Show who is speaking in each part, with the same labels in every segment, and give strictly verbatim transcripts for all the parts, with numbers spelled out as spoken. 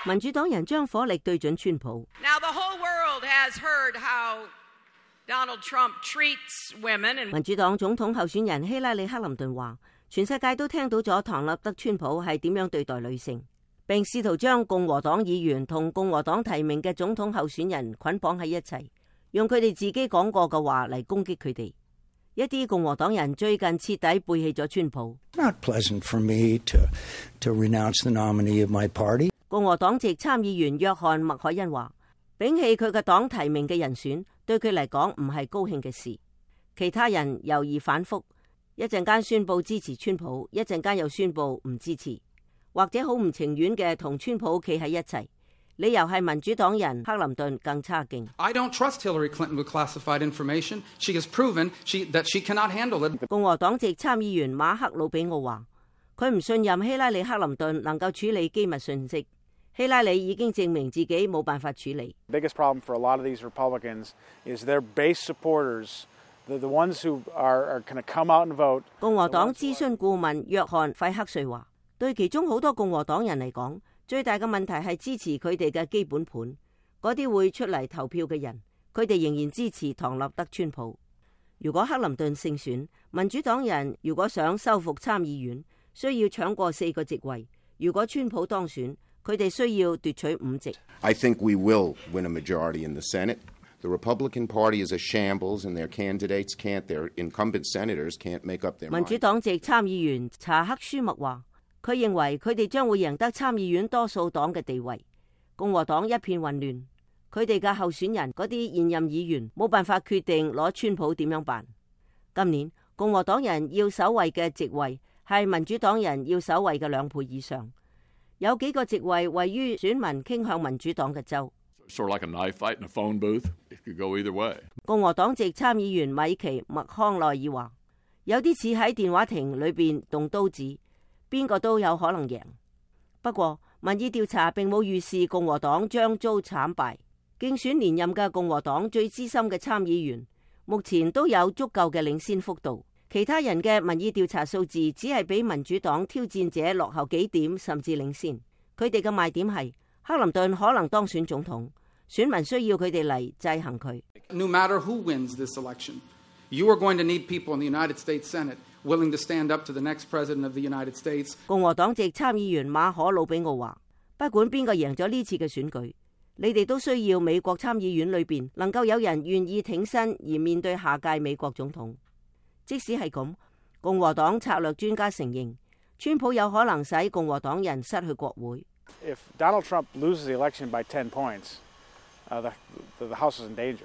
Speaker 1: 民主黨人將火力對準川普。
Speaker 2: Now the whole world has heard how Donald Trump treats women and
Speaker 1: 民主黨總統候選人希拉里·克林頓話，全世界都聽到咗唐納德·川普係點樣對待女性，並試圖將共和黨議員同共和黨提名嘅總統候選人捆綁喺一齊，用佢哋自己講過嘅話嚟攻擊佢哋。一啲共和黨人最近徹底背棄咗川普。
Speaker 3: Not pleasant for me to to renounce the nominee of my party.
Speaker 1: 共和黨籍參議員約翰麥凱恩話，摒棄佢嘅黨提名嘅人選，對佢嚟講唔係高興嘅事。其他人猶豫反覆，一陣間宣布支持川普，一陣間又宣布唔支持，或者好唔情願嘅同川普企喺一齊。理由係民主黨人克林頓更差勁。
Speaker 4: I don't trust Hillary Clinton with classified information. She has proven she, that she cannot handle it.
Speaker 1: 共和黨籍參議員馬克魯比奧話，佢唔信任希拉里克林頓能夠處理機密信息。希拉里已經證明自己冇辦法處理。
Speaker 5: The biggest problem for a lot of these Republicans is their base supporters, the the ones who are are going to come out and vote.
Speaker 1: 共和黨諮詢顧問約翰費克瑞話，對其中好多共和黨人嚟講，最大嘅問題係支持佢哋嘅基本盤，嗰啲會出嚟投票嘅人，佢哋仍然支持唐納德川普。如果克林頓勝選，民主黨人如果想收復參議院，需要搶過四個席位；如果川普當選，佢哋需要奪取五席。
Speaker 6: I think we will win a majority in the Senate. The Republican Party is a shambles, and their candidates can't, their incumbent senators can't make up their mind.
Speaker 1: 民主黨籍參議員查克舒默話，佢認為佢哋將會贏得參議院多數黨嘅地位。共和黨一片混亂，佢哋嘅候選人嗰啲現任議員冇辦法決定攞川普點樣辦。今年共和黨人要守衛嘅席位係民主黨人要守衛嘅兩倍以上。有幾個席位位於選民傾向民主黨嘅州。
Speaker 7: Sort of like a knife fight in a phone booth. It could go either way.
Speaker 1: 共和黨籍參議員米奇麥康奈爾話，有啲似喺電話亭裏邊動刀子，邊個都有可能贏。不過民意調查並冇預示共和黨將遭慘敗。競選連任嘅共和黨最資深嘅參議員目前都有足夠嘅領先幅度。其他人嘅民意調查數字只係比民主黨挑戰者落後幾點，甚至領先。佢哋嘅賣點係克林頓可能當選總統，選民需要佢哋嚟制衡佢。
Speaker 4: No matter who wins this election, you are going to need people in the United States Senate willing to stand up to the next president of the United States.
Speaker 1: 共和黨籍參議員馬可魯比奧話，不管邊個贏咗呢次嘅選舉，你哋都需要美國參議院裏邊能夠有人願意挺身而面對下屆美國總統。即使係咁，共和黨策略專家承認，川普有可能使共和黨人失去國會。
Speaker 5: If Donald Trump loses the election by ten points, uh, the, the the House is in danger,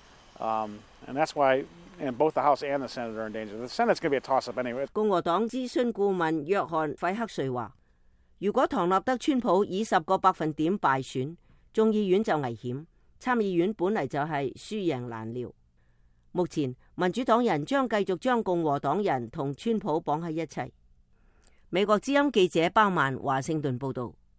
Speaker 5: um, and that's why and both the House and the Senate are in danger. The Senate's going to be a toss-up anyway.
Speaker 1: 共和黨諮詢顧問約翰費克瑞話，如果唐納德川普以十個百分點敗選，眾議院就危險，參議院本嚟就係輸贏難料。目前民主黨人將繼續將共和黨人同川普綁喺一齊。美國之音記者包曼華盛頓報道。